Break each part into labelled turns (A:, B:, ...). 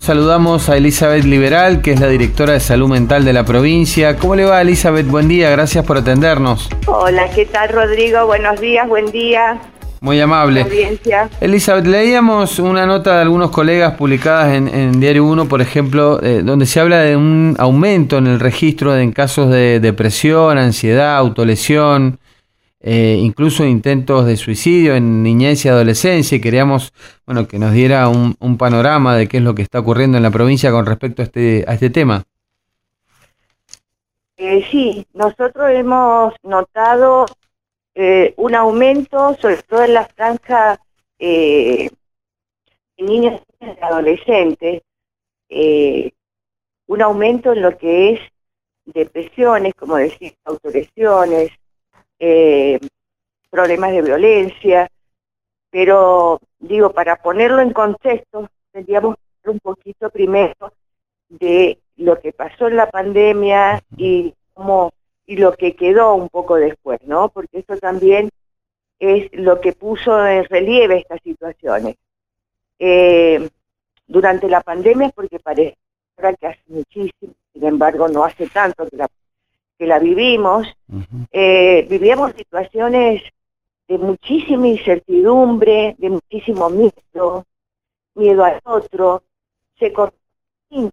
A: Saludamos a Elizabeth Liberal, que es la directora de Salud Mental de la provincia. ¿Cómo le va, Elizabeth? Buen día, gracias por atendernos.
B: Hola, ¿qué tal, Rodrigo? Buenos días, buen día.
A: Muy amable.
B: Audiencia.
A: Elizabeth, leíamos una nota de algunos colegas publicadas en Diario 1, por ejemplo, donde se habla de un aumento en el registro en casos de depresión, ansiedad, autolesión, incluso intentos de suicidio en niñez y adolescencia, y queríamos que nos diera un panorama de qué es lo que está ocurriendo en la provincia con respecto a este tema.
B: Sí, nosotros hemos notado un aumento, sobre todo en la franja de niños y adolescentes, un aumento en lo que es depresiones, como decir, autolesiones, problemas de violencia, pero digo, para ponerlo en contexto, tendríamos que hablar un poquito primero de lo que pasó en la pandemia y lo que quedó un poco después, ¿no? Porque eso también es lo que puso en relieve estas situaciones. Durante la pandemia, porque parece que hace muchísimo, sin embargo no hace tanto que la vivimos, vivíamos situaciones de muchísima incertidumbre, de muchísimo miedo al otro, se cortaron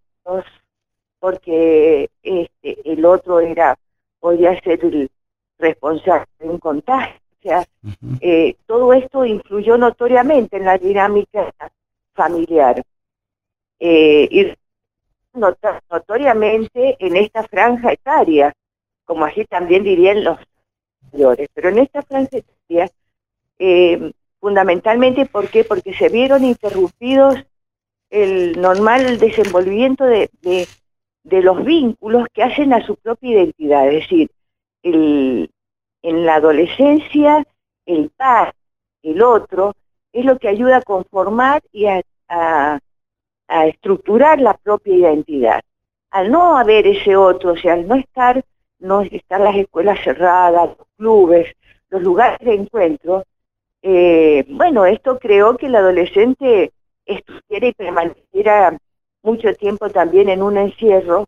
B: porque el otro podía ser el responsable de un contagio. O sea, todo esto influyó notoriamente en la dinámica familiar. Y notoriamente en esta franja etaria, como así también dirían los mayores, pero en esta franja etaria, fundamentalmente, ¿por qué? Porque se vieron interrumpidos el normal desenvolvimiento de los vínculos que hacen a su propia identidad, es decir, en la adolescencia, el par, el otro, es lo que ayuda a conformar y a estructurar la propia identidad. Al no haber ese otro, o sea, al no estar las escuelas cerradas, los clubes, los lugares de encuentro, esto creó que el adolescente estuviera y permaneciera mucho tiempo también en un encierro.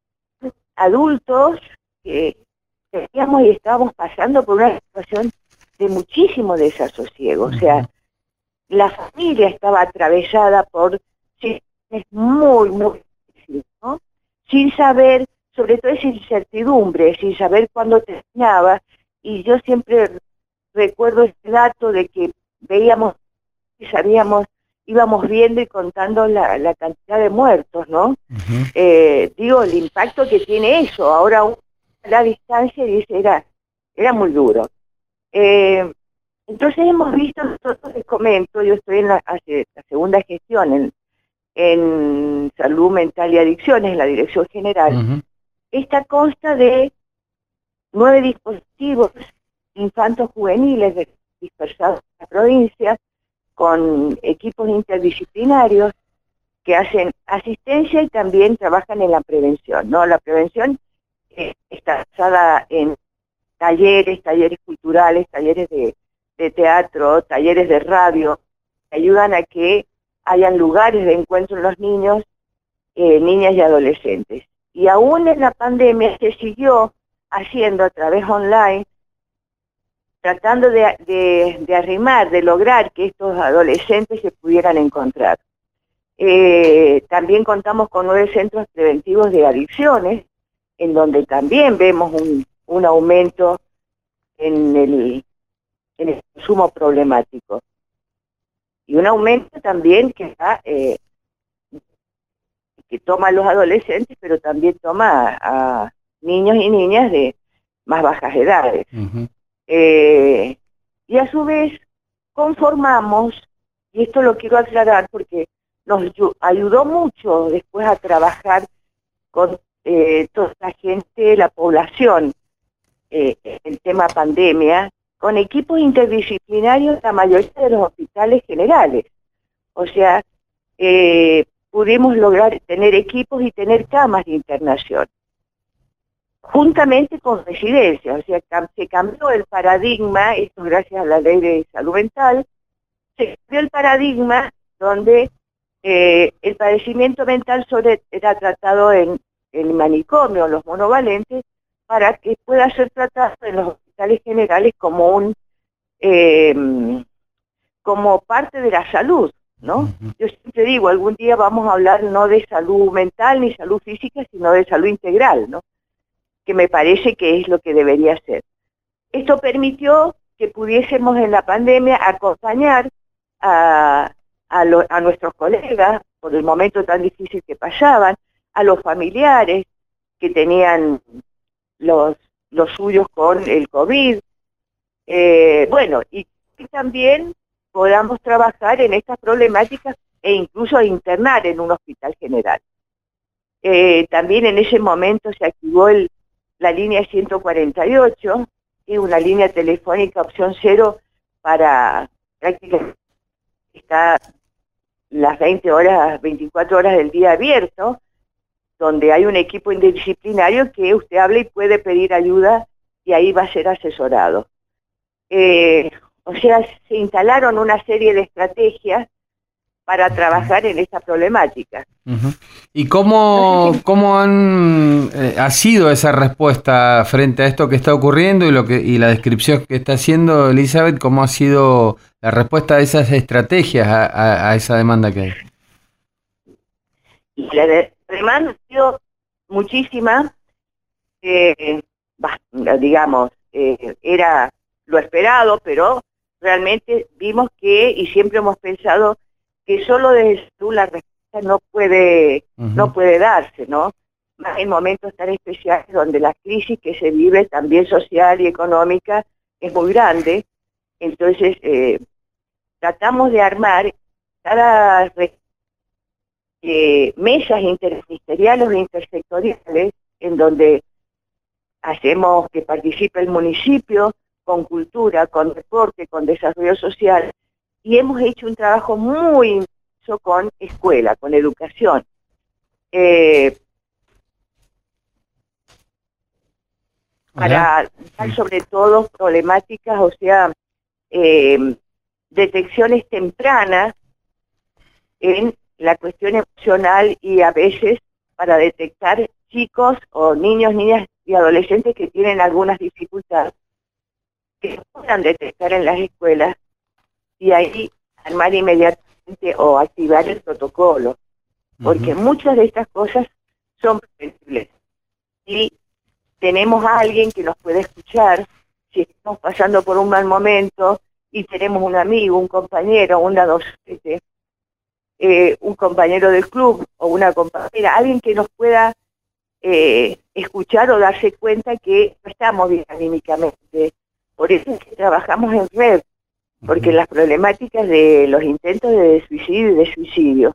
B: Adultos que teníamos y estábamos pasando por una situación de muchísimo desasosiego, o sea, la familia estaba atravesada por situaciones muy, muy difíciles, ¿no? Sin saber, sobre todo esa incertidumbre, sin saber cuándo terminaba, y yo siempre recuerdo este dato de que veíamos y sabíamos, íbamos viendo y contando la cantidad de muertos, ¿no? Digo, el impacto que tiene eso, ahora a la distancia, dice, era muy duro. Entonces hemos visto, nosotros les comento, yo estoy hace la segunda gestión en Salud Mental y Adicciones, en la Dirección General. Esta consta de 9 dispositivos infantos juveniles dispersados en la provincia, con equipos interdisciplinarios que hacen asistencia y también trabajan en la prevención, ¿no? La prevención está basada en talleres culturales, talleres de teatro, talleres de radio, que ayudan a que hayan lugares de encuentro en los niños, niñas y adolescentes. Y aún en la pandemia se siguió haciendo a través online, tratando de arrimar, de lograr que estos adolescentes se pudieran encontrar. También contamos con 9 centros preventivos de adicciones, en donde también vemos un aumento en el consumo problemático. Y un aumento también que toma a los adolescentes, pero también toma a niños y niñas de más bajas edades. Y a su vez conformamos, y esto lo quiero aclarar porque nos ayudó mucho después a trabajar con toda la gente, la población, el tema pandemia, con equipos interdisciplinarios la mayoría de los hospitales generales. O sea, pudimos lograr tener equipos y tener camas de internación, juntamente con residencias. O sea, se cambió el paradigma, esto gracias a la ley de salud mental, se cambió el paradigma donde El padecimiento mental era tratado en el manicomio, los monovalentes, para que pueda ser tratado en los hospitales generales como parte de la salud, ¿no? Yo siempre digo, algún día vamos a hablar no de salud mental ni salud física, sino de salud integral, ¿no? Que me parece que es lo que debería ser. Esto permitió que pudiésemos en la pandemia acompañar a nuestros colegas por el momento tan difícil que pasaban, a los familiares que tenían los suyos con el COVID, bueno, y también podamos trabajar en estas problemáticas e incluso internar en un hospital general. También en ese momento se activó la línea 148, que es una línea telefónica opción cero para prácticamente está las 24 horas del día abierto, donde hay un equipo interdisciplinario que usted habla y puede pedir ayuda y ahí va a ser asesorado. O sea, se instalaron una serie de estrategias para trabajar en esta problemática.
A: ¿Y cómo ha sido esa respuesta frente a esto que está ocurriendo y la descripción que está haciendo Elizabeth? ¿Cómo ha sido la respuesta de esas estrategias a esa demanda que hay?
B: Y la demanda ha sido muchísima, digamos, era lo esperado, pero realmente vimos y siempre hemos pensado que solo desde tú la respuesta no puede darse, ¿no? Más en momentos tan especiales donde la crisis que se vive también social y económica es muy grande. Entonces tratamos de armar cada mesas interministeriales o intersectoriales en donde hacemos que participe el municipio con cultura, con deporte, con desarrollo social, y hemos hecho un trabajo muy intenso con escuela, con educación. Para dar sobre todo problemáticas, o sea, detecciones tempranas en la cuestión emocional y a veces para detectar chicos o niños, niñas y adolescentes que tienen algunas dificultades que se puedan detectar en las escuelas y ahí armar inmediatamente o activar el protocolo, porque muchas de estas cosas son prevenibles y tenemos a alguien que nos puede escuchar si estamos pasando por un mal momento y tenemos un amigo, un compañero, una docente, un compañero del club o una compañera, alguien que nos pueda escuchar o darse cuenta que no estamos bien anímicamente. Por eso es que trabajamos en red, porque las problemáticas de los intentos de suicidio y de suicidio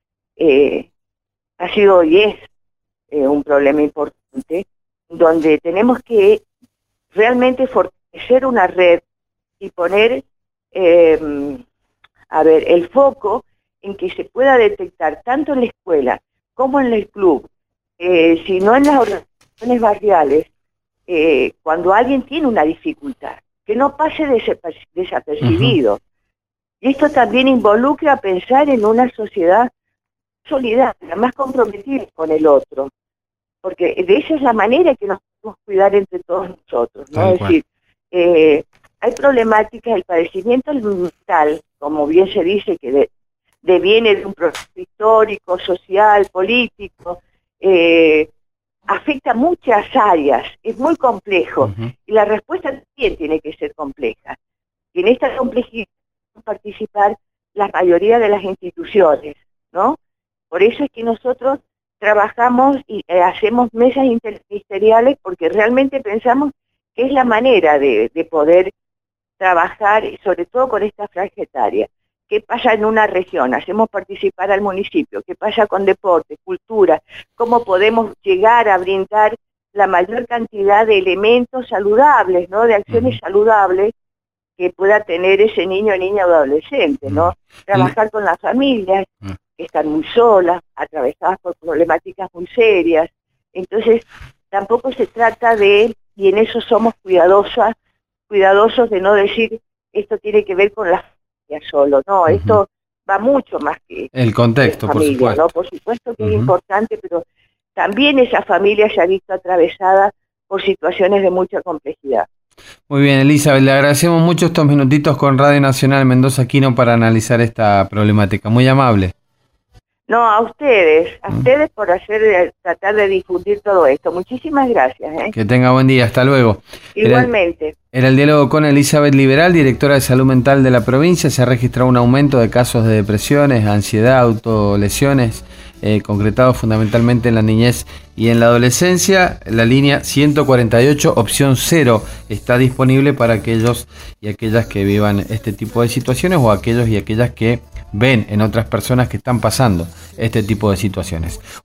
B: ha sido y es un problema importante, donde tenemos que realmente fortalecer una red y poner el foco en que se pueda detectar tanto en la escuela como en el club, sino en las organizaciones barriales, cuando alguien tiene una dificultad, que no pase desapercibido. Y esto también involucra pensar en una sociedad solidaria, más comprometida con el otro, porque de esa es la manera que nos podemos cuidar entre todos nosotros, ¿no? Es decir, hay problemáticas, el padecimiento mental, como bien se dice, que deviene de un proceso histórico, social, político, afecta muchas áreas, es muy complejo, y la respuesta también tiene que ser compleja. Y en esta complejidad participar la mayoría de las instituciones, ¿no? Por eso es que nosotros trabajamos y hacemos mesas interministeriales, porque realmente pensamos que es la manera de poder trabajar, sobre todo con esta franja etaria. ¿Qué pasa en una región? Hacemos participar al municipio. ¿Qué pasa con deporte, cultura? ¿Cómo podemos llegar a brindar la mayor cantidad de elementos saludables, ¿no? De acciones saludables que pueda tener ese niño, niña o adolescente, ¿no? Trabajar con las familias que están muy solas, atravesadas por problemáticas muy serias. Entonces, tampoco se trata y en eso somos cuidadosos de no decir, esto tiene que ver con la familia solo, no, esto va mucho más que
A: el contexto,
B: familia,
A: por supuesto.
B: ¿no? Por supuesto que es importante, pero también esa familia se ha visto atravesada por situaciones de mucha complejidad.
A: Muy bien, Elizabeth, le agradecemos mucho estos minutitos con Radio Nacional Mendoza Quino para analizar esta problemática. Muy amable.
B: No, a ustedes por tratar de difundir todo esto. Muchísimas gracias.
A: Que tenga buen día, hasta luego.
B: Igualmente.
A: Era el diálogo con Elizabeth Liberal, directora de Salud Mental de la provincia. Se ha registrado un aumento de casos de depresiones, ansiedad, autolesiones, concretados fundamentalmente en la niñez y en la adolescencia. La línea 148, opción 0, está disponible para aquellos y aquellas que vivan este tipo de situaciones o aquellos y aquellas que ven en otras personas que están pasando este tipo de situaciones.